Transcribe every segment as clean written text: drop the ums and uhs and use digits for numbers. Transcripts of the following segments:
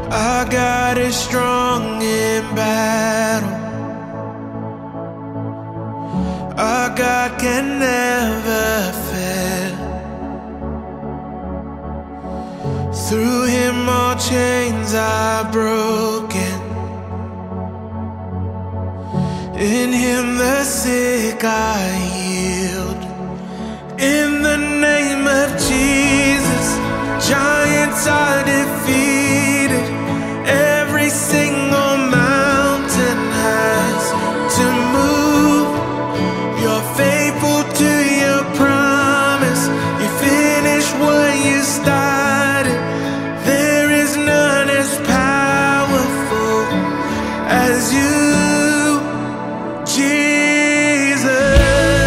Our God is strong in battle. Our God can never fail. Through him all chains are broken. In him the sick are healed. In the name of Jesus, giants are defeated. Every single mountain has to move. You're faithful to your promise. You finish what you started. There is none as powerful as you, Jesus.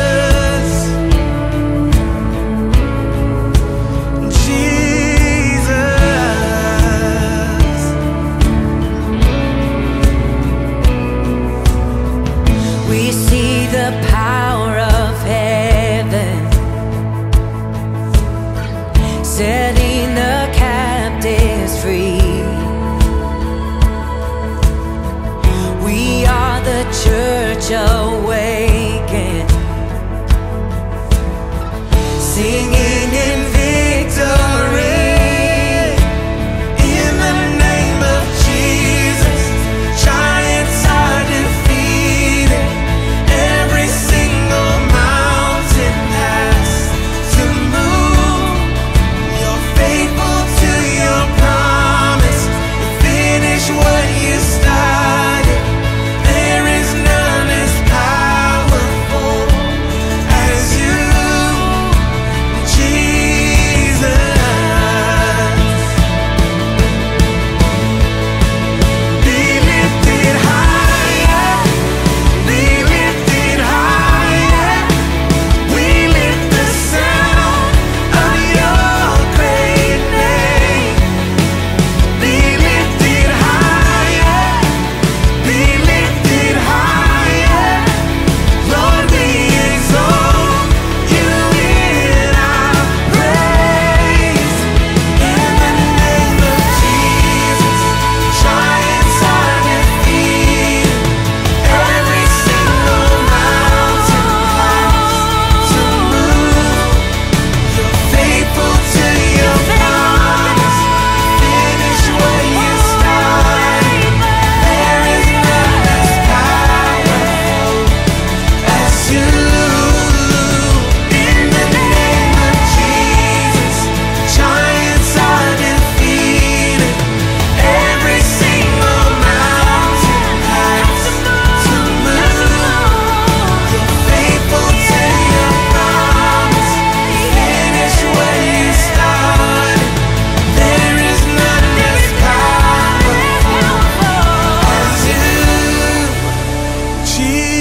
We see the power of heaven setting the captives free. We are the church awakened, singing in victory. In the name of Jesus, giants are defeated. Every single mountain has to move. You're faithful to your promise. You finish what you started. There is none as powerful as you, Jesus. Be lifted higher. Be lifted higher. We lift the sound of your great name. Be lifted higher. Be lifted higher. Lord, we exalt you in our praise. In the name of Jesus, giants are defeated. Every single mountain has to move. You're faithful to your promise. Finish what you started. There is none as powerful as you. In the name of Jesus, giants are defeated. Every single mountain has to move. You're faithful to your promise. Finish what you started. There is none as powerful as you, Jesus.